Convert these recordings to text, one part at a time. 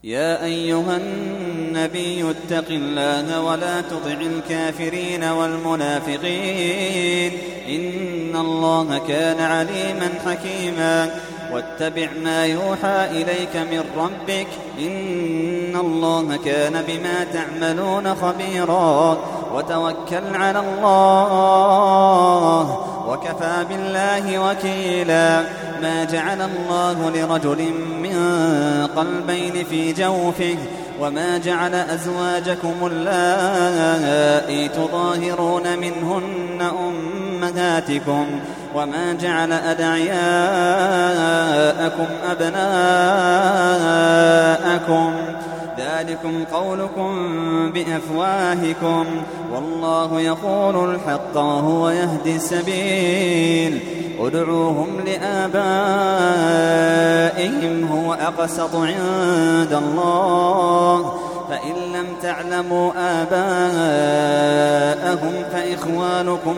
يا أيها النبي اتق الله ولا تطع الكافرين والمنافقين إن الله كان عليما حكيما واتبع ما يوحى إليك من ربك إن الله كان بما تعملون خبيرا وتوكل على الله وكفى بالله وكيلا ما جعل الله لرجل من قلبين في جوفه وما جعل أزواجكم اللائي تظاهرون منهن أمهاتكم وما جعل أدعياءكم أبناءكم ذلكم قولكم بأفواهكم والله يقول الحق وهو يهدي السبيل ادعوهم لآبائهم هو أقسط عند الله فإن لم تعلموا آباءهم فإخوانكم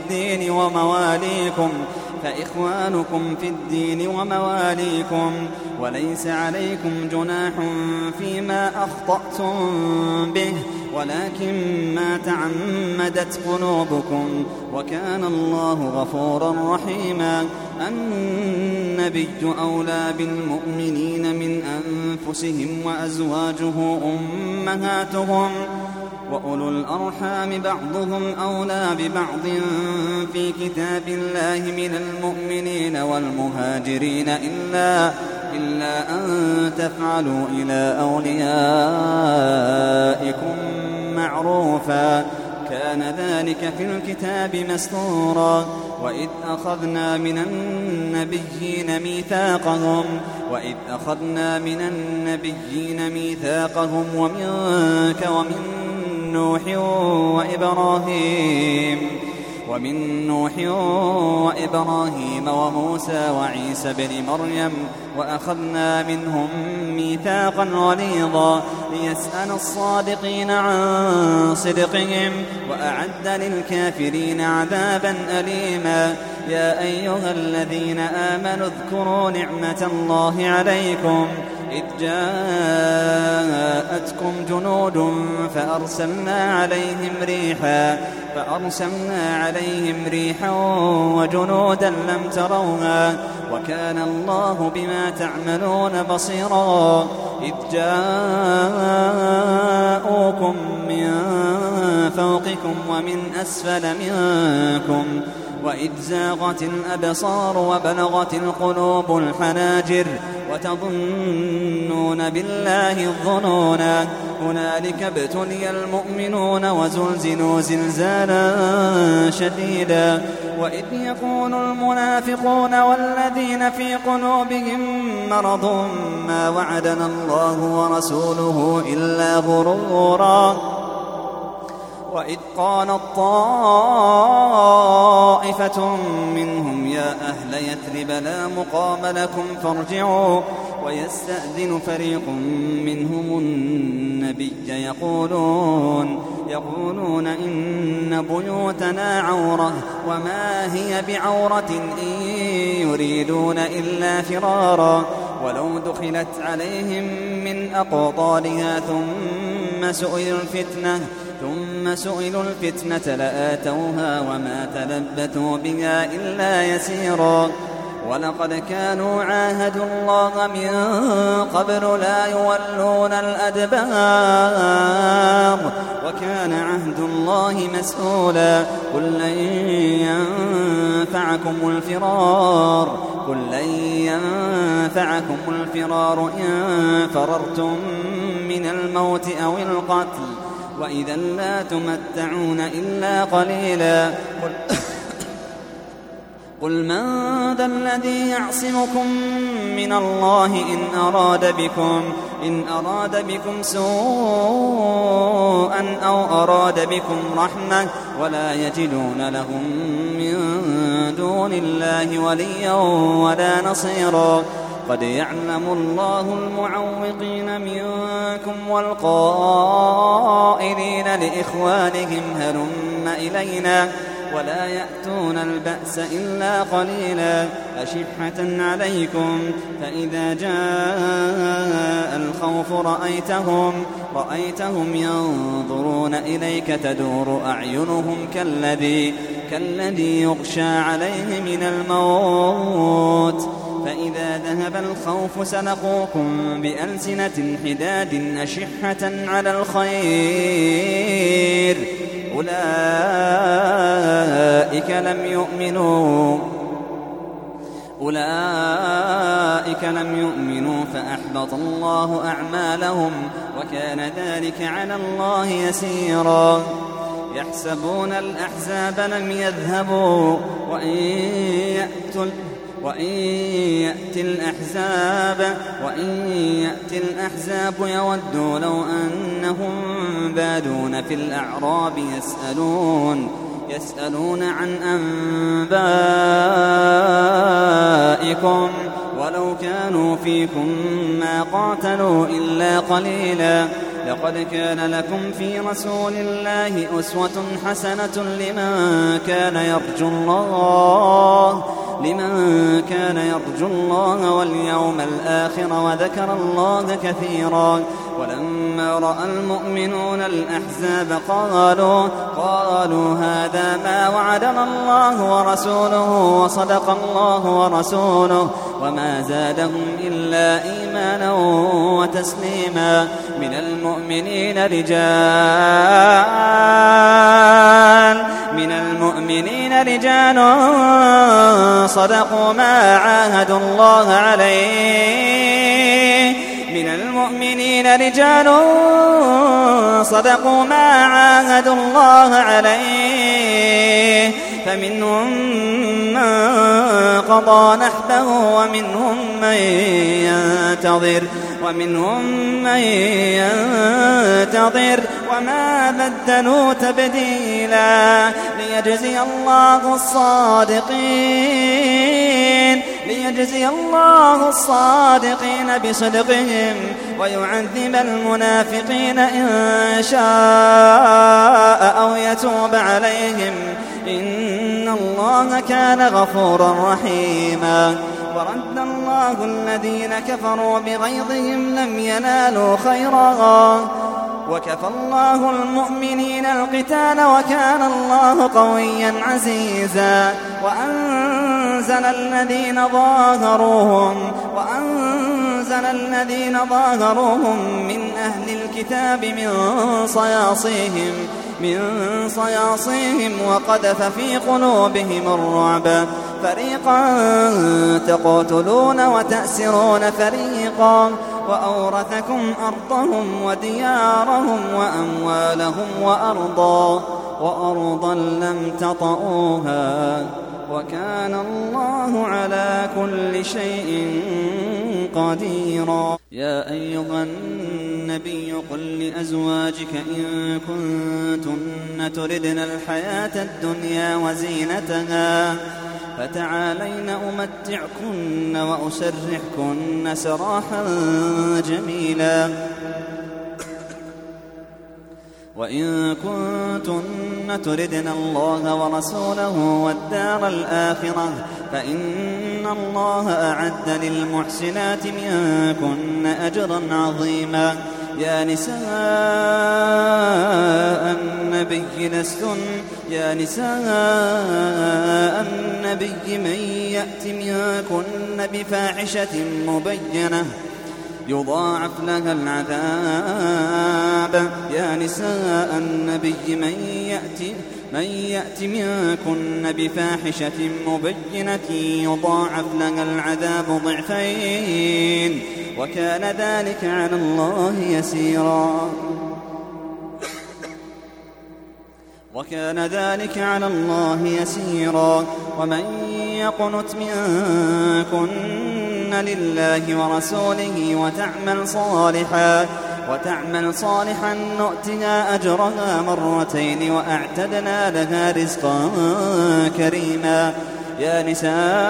في الدين ومواليكم وليس عليكم جناح فيما أخطأتم به ولكن ما تعمدت قلوبكم وكان الله غفورا رحيما النبي أولى بالمؤمنين من أنفسهم وأزواجه أمهاتهم وأولو الأرحام بعضهم أولى ببعض في كتاب الله من المؤمنين والمهاجرين إلا أن تفعلوا إلى أوليائكم معروفا كان ذلك في الكتاب مسطورا وإذ أخذنا من النبيين ميثاقهم ومنك ومن نوح وإبراهيم وموسى وعيسى بن مريم وأخذنا منهم ميثاقا غليظا ليسأل الصادقين عن صدقهم وأعد للكافرين عذابا أليما يا أيها الذين آمنوا اذكروا نعمة الله عليكم إذ جاءتكم جنود فأرسلنا عليهم ريحا وجنودا لم تروها وكان الله بما تعملون بصيرا إذ جاءوكم من فوقكم ومن أسفل منكم وإذ زاغت الأبصار وبلغت القلوب الحناجر وتظنون بالله الظنونا هنالك ابتلي المؤمنون وزلزلوا زلزالا شديدا وإذ يقول المنافقون والذين في قلوبهم مرض ما وعدنا الله ورسوله إلا غرورا وإذ قالت طائفة منهم يا أهل يثرب لا مقام لكم فارجعوا ويستأذن فريق منهم النبي يقولون إن بيوتنا عورة وما هي بعورة إن يريدون إلا فرارا ولو دخلت عليهم من أقطارها ثم سئلوا الفتنة لآتوها وما تلبثوا بها إلا يسيرا ولقد كانوا عاهدوا الله من قبل لا يولون الأدبار وكان عهد الله مسؤولا قل لن ينفعكم الفرار إن فررتم من الموت أو القتل وإذا لا تمتعون إلا قليلا قل من ذا الذي يعصمكم من الله إن أراد بكم سوءا أو أراد بكم رحمة ولا يجدون لهم من دون الله وليا ولا نصيرا قد يعلم الله المعوقين منكم والقائلين لإخوانهم ولا يأتون البأس إلا قليلا أشحة عليكم فإذا جاء الخوف رأيتهم ينظرون إليك تدور أعينهم كالذي يغشى عليه من الموت فإذا ذهب الخوف سلقوكم بألسنة حداد أشحة على الخير أولئك لم يؤمنوا فأحبط الله أعمالهم وكان ذلك على الله يسيرا يحسبون الأحزاب لم يذهبوا وإن يأتي الأحزاب يودوا لو أنهم بادون في الأعراب يسألون عن أنبائكم ولو كانوا فيكم ما قاتلوا إلا قليلا لقد كان لكم في رسول الله أسوة حسنة لمن كان يرجو الله واليوم الآخر وذكر الله كثيرا ولما رأى المؤمنون الأحزاب قالوا هذا ما وعدنا الله ورسوله وصدق الله ورسوله وما زادهم إلا إيمانا وتسليما من المؤمنين رجال صدقوا ما عاهدوا الله عليه فمنهم من قضى نحبه ومنهم من ينتظر وما بدلوا تبديلا ليجزي الله الصادقين بصدقهم ويعذب المنافقين إن شاء أو يتوب عليهم إن الله كان غفورا رحيما ورد الله الذين كفروا بغيظهم لم ينالوا خيرا وكفى الله المؤمنين القتال وكان الله قويا عزيزا وأنزل الذين ظاهروهم من أهل الكتاب من صياصيهم وقذف في قلوبهم الرعب فريقا تقتلون وتأسرون فريقا وأورثكم أرضهم وديارهم وأموالهم وأرضا لم تطئوها وكان الله على كل شيء قديرا يا أيها النبي قل لأزواجك إن كنتن تردن الحياة الدنيا وزينتها فتعالين أمتعكن وأسرحكن سراحا جميلا وإن كنتن تردن الله ورسوله والدار الآخرة فإن الله أعد للمحسنات منكن أجرا عظيما يا نساء النبي من يأت منكن بفاحشة مبينة يضاعف لها العذاب يا نساء النبي من يأت منكن بفاحشة مبينة يضاعف لها العذاب ضعفين وكان ذلك على الله يسيرا ومن يقنت منكن لله ورسوله وتعمل صالحا نؤتها أجرها مرتين وأعتدنا لها رزقا كريما يا نساء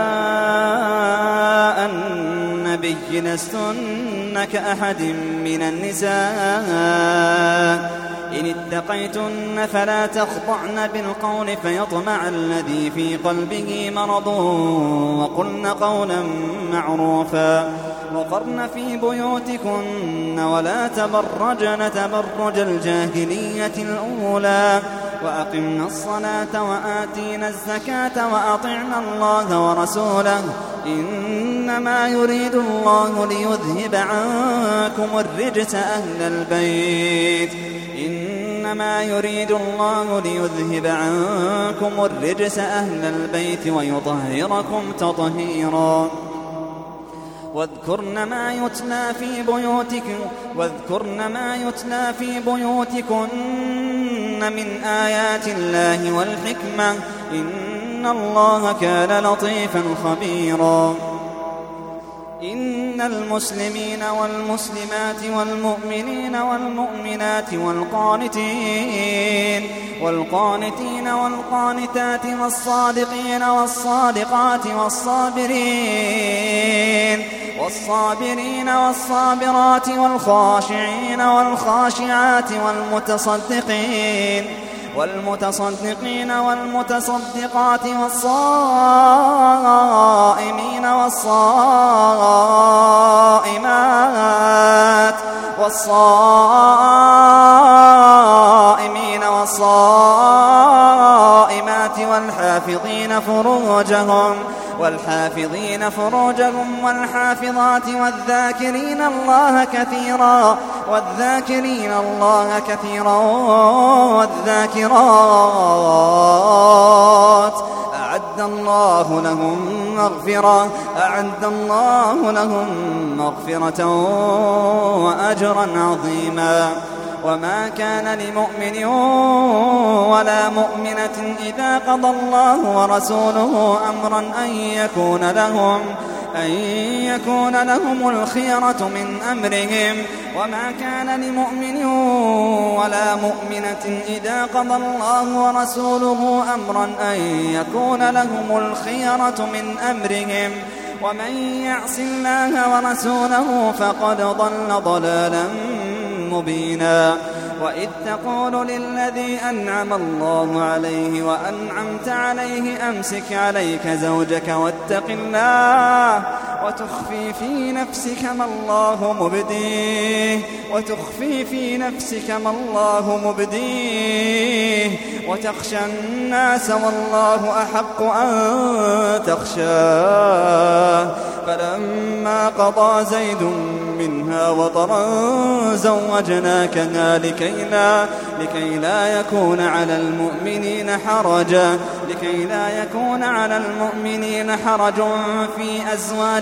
النبي لستن كأحد من النساء إن اتقيتن فلا تخضعن بالقول فيطمع الذي في قلبه مرض وقلن قولا معروفا وقرن في بيوتكن ولا تبرجن تبرج الجاهلية الأولى وأقمنا الصلاة وآتينا الزكاة وأطعنا الله ورسوله إنما يريد الله ليذهب عنكم الرجس أهل البيت إنما يريد الله ليذهب عنكم الرجس أهل البيت ويطهركم تطهيرا واذكرن ما يتلى في بيوتكن من آيات الله والحكمة إن الله كان لطيفا خبيرا إن المسلمين والمسلمات والمؤمنين والمؤمنات والقانتين والقانتات والصادقين والصادقات والصابرين والصابرات والخاشعين والخاشعات والمتصدقين والمتصدقات والصائمين والصائمات والحافظين فروجهم والحافظات والذاكرين الله كثيرا والذاكرات أعد الله لهم مغفرة وأجرا عظيما وما كان لمؤمن ولا مؤمنة إذا قضى الله ورسوله أمرا أن يكون لهم الخيرة من أمرهم وما كان لمؤمن ولا مؤمنة إذا قضى الله ورسوله أمرا أن يكون لهم الخيرة من أمرهم ومن يعص الله ورسوله فقد ضل ضلالا مبينا وإذ تقول للذي أنعم الله عليه وأنعمت عليه أمسك عليك زوجك واتق الله وتخفي في نفسك ما الله مبديه وتخشى الناس والله أحق أن تخشاه فلما قضى زيد منها وطرا زوجناكها لكي لا يكون على المؤمنين حرج في أزواج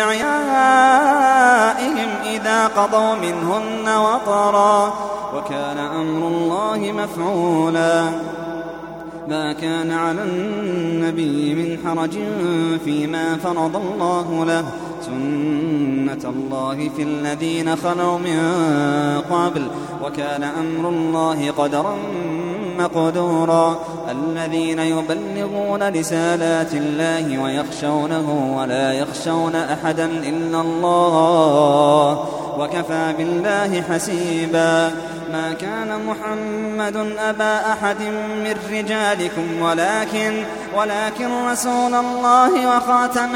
أدعيائهم إذا قضوا منهن وطرا وكان أمر الله مفعولا ما كان على النبي من حرج فيما فرض الله له سنة الله في الذين خلوا من قبل وكان أمر الله قدرا مقدورا الذين يبلغون رسالات الله ويخشونه ولا يخشون أحدا إلا الله وكفى بالله حسيبا ما كان محمد أبا أحد من رجالكم ولكن رسول الله وخاتم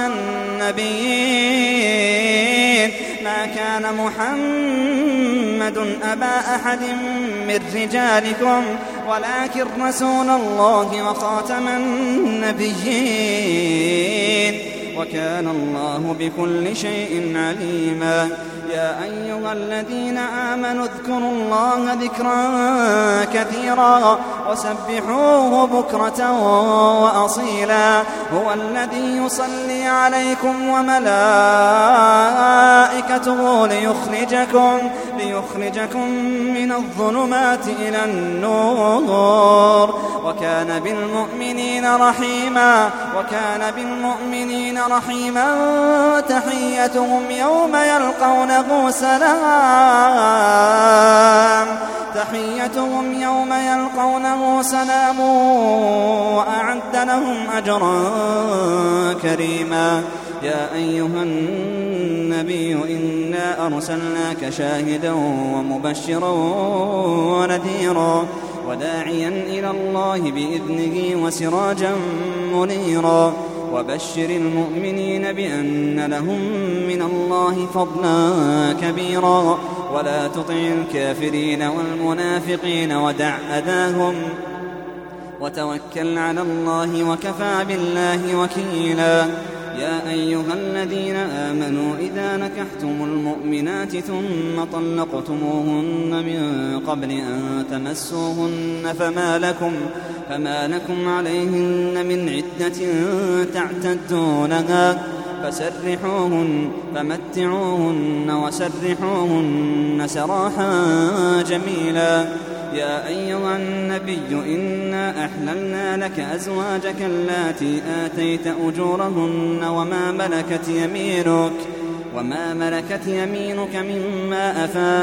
النبيين ما كان محمد أبا أحد من رجالكم ولكن رسول الله وخاتم النبيين وكان الله بكل شيء عليما يا أيها الذين آمنوا اذكروا الله ذكرا كثيرا وسبحوه بكرة وأصيلا هو الذي يصلي عليكم وملائكته ليخرجكم من الظلمات إلى النور وكان بالمؤمنين رحيما تحيتهم يوم يلقونه سلام وأعد لهم أجرا كريما يا أيها الناس النبي إنا أرسلناك شاهدا ومبشرا ونذيرا وداعيا إلى الله بإذنه وسراجا منيرا وبشر المؤمنين بأن لهم من الله فضلا كبيرا ولا تطع الكافرين والمنافقين ودع أذاهم وتوكل على الله وكفى بالله وكيلا. يا أيها الذين آمنوا إذا نكحتم المؤمنات ثم طلقتموهن من قبل أن تمسوهن فما لكم عليهن من عدة تعتدونها فمتعوهن وسرحوهن سراحا جميلا. يا أيها النبي إنا أحللنا لك أزواجك اللاتي آتيت أجورهن وما ملكت يمينك مما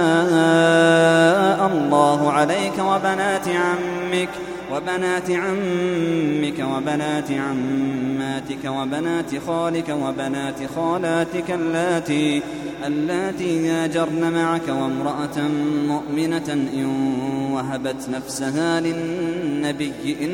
أفاء الله عليك وبنات عمك وبنات عماتك وبنات خالك وبنات خالاتك اللاتي هاجرن معك وامرأة مؤمنة إن وهبت نفسها للنبي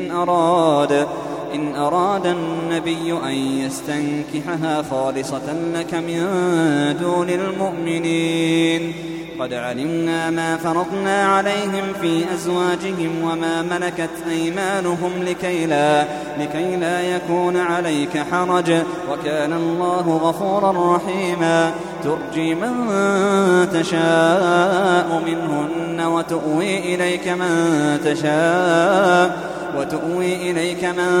إن أراد النبي أن يستنكحها خالصة لك من دون المؤمنين. قد علمنا ما فرضنا عليهم في أزواجهم وما ملكت أيمانهم لكي لا يكون عليك حرج وكان الله غفورا رحيما. ترجي من تشاء منهن وتؤوي إليك من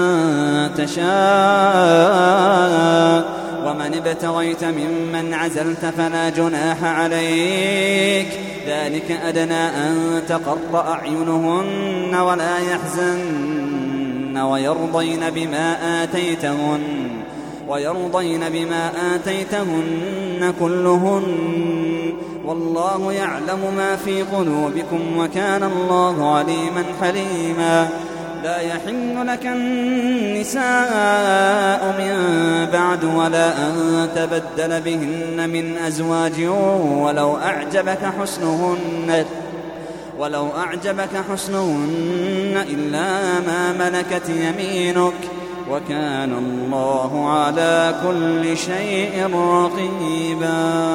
تشاء ومن ابتغيت ممن عزلت فلا جناح عليك. ذلك أدنى أن تقر أعينهن ولا يحزن ويرضين بما آتيتهن كلهن والله يعلم ما في قلوبكم وكان الله عليما حليما. لا يحل لك النساء من بعد ولا أن تبدل بهن من أزواج ولو أعجبك حسنهن إلا ما ملكت يمينك وكان الله على كل شيء رقيبا.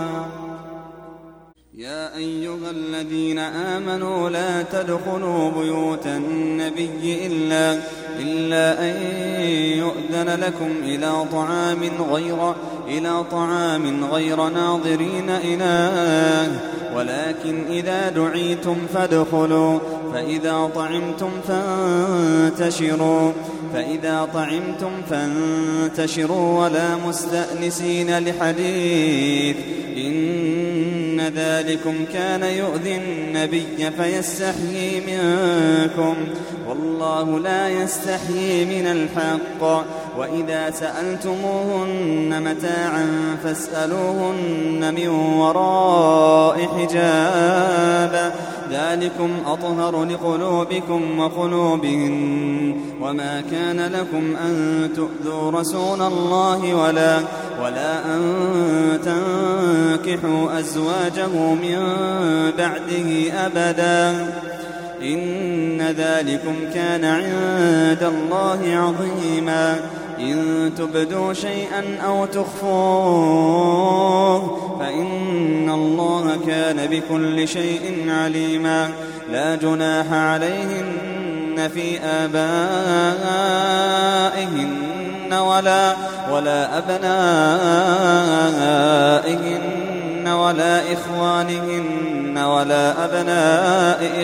يا أيها الذين آمنوا لا تدخلوا بيوت النبي إلا أن يؤذن لكم إلى طعام غير ناظرين إناه ولكن إذا دعيتم فادخلوا فإذا طعمتم فانتشروا ولا مستأنسين لحديث إن ذلكم كان يؤذي النبي فيستحيي منكم والله لا يستحيي من الحق. وإذا سألتموهن متاعا فاسألوهن من وراء حجاب ذلكم أطهر لقلوبكم وقلوبهن. وما كان لكم أن تؤذوا رسول الله ولا أن تنكحوا أزواجه من بعده أبدا إن ذلكم كان عند الله عظيما. إن تبدوا شيئا أو تخفوه فإن الله كان بكل شيء عليما. لا جناح عليهن في آبائهن ولا أبنائهن ولا إخوانهن ولا أبناء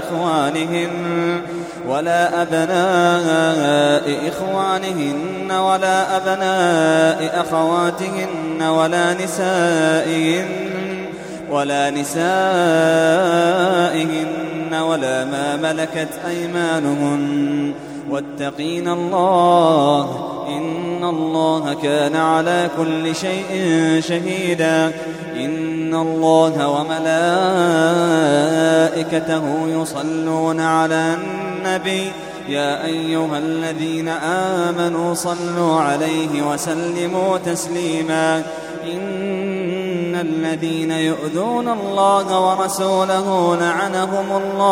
إخوانهن ولا أبناء أخواتهن ولا نسائهن ولا ما ملكت أيمانهن واتقين الله إن الله كان على كل شيء شهيدا. إن الله وملائكته يصلون على النبي يا أيها الذين آمنوا صلوا عليه وسلموا تسليما. إن الذين يؤذون الله ورسوله لعنهم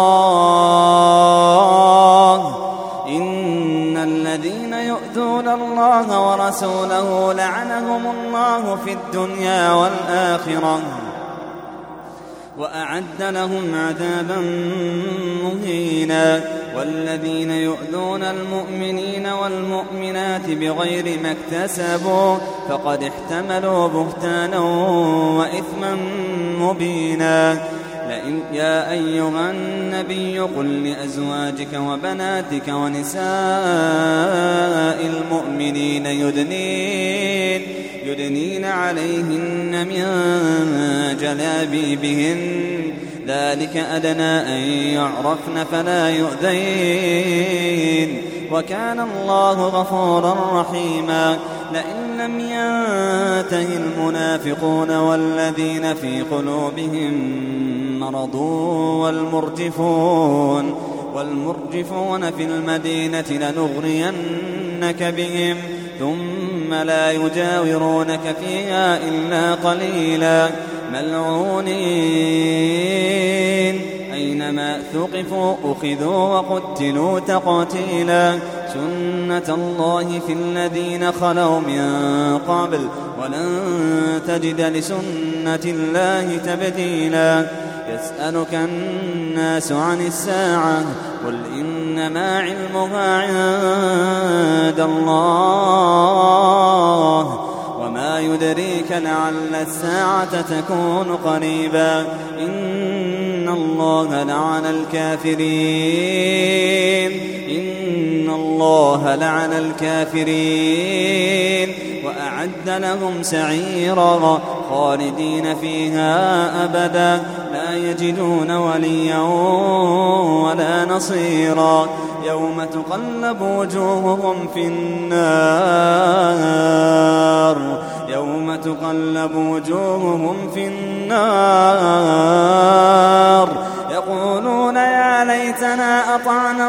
الله إن الذين يؤذون الله ورسوله لعنهم الله في الدنيا والآخرة وأعد لهم عذابا مهينا والذين يؤذون المؤمنين والمؤمنات بغير ما اكتسبوا فقد احتملوا بهتانا وإثما مبينا يا أيها النبي قل لأزواجك وبناتك ونساء المؤمنين يدنين عليهن من جلابيبهن ذلك أدنى أن يعرفن فلا يؤذين وكان الله غفورا رحيما لئن لم ينته المنافقون والذين في قلوبهم مرض والمرجفون في المدينة لنغرينك بهم ثم لا يجاورونك فيها إلا قليلا ملعونين أينما ثقفوا أخذوا وقتلوا تقتيلا سنة الله في الذين خلوا من قبل ولن تجد لسنة الله تبديلا يسألك الناس عن الساعة قل إنما علمها عند الله وما يدريك لعل الساعة تكون قريبا إن الله لعن الكافرين وأعد لهم سعيرا خالدين فيها أبدا لا يجدون وليا ولا نصيرا يوم تقلب وجوههم في النار يقولون يا ليتنا أطعنا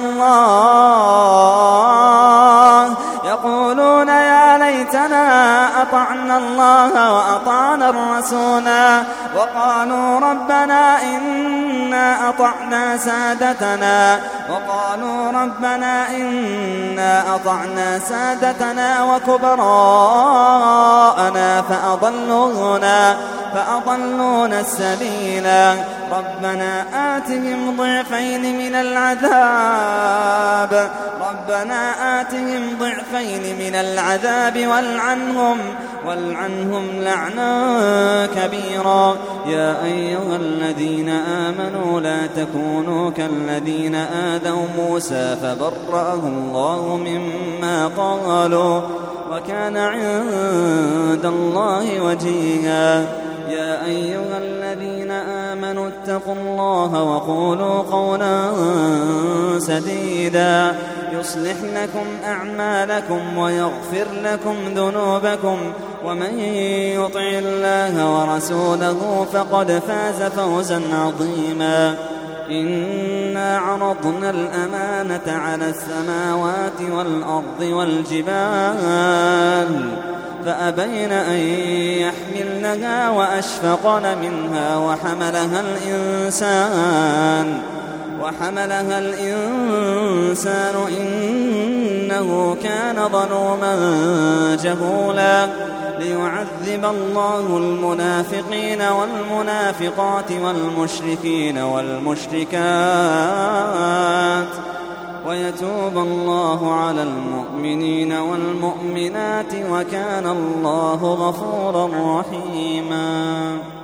الله وأطعنا الرسولا وقالوا ربنا إنا أطعنا سادتنا وكبراءنا فأضلونا السبيلا ربنا آتهم ضعفين من العذاب والعنهم لعنا كبيرا يا أيها الذين آمنوا لا تكونوا كالذين آذوا موسى فبرأه الله مما قالوا وكان عند الله وجيها يا أيها الذين آمنوا اتقوا الله وقولوا قولا سديدا يصلح لكم أعمالكم ويغفر لكم ذنوبكم ومن يطع الله ورسوله فقد فاز فوزا عظيما إنا عرضنا الأمانة على السماوات والأرض والجبال فأبين أن يحملنها وأشفقن منها وحملها الإنسان إنه كان ظلوما جهولا ليعذب الله المنافقين والمنافقات والمشركين والمشركات ويتوب الله على المؤمنين والمؤمنات وكان الله غفورا رحيما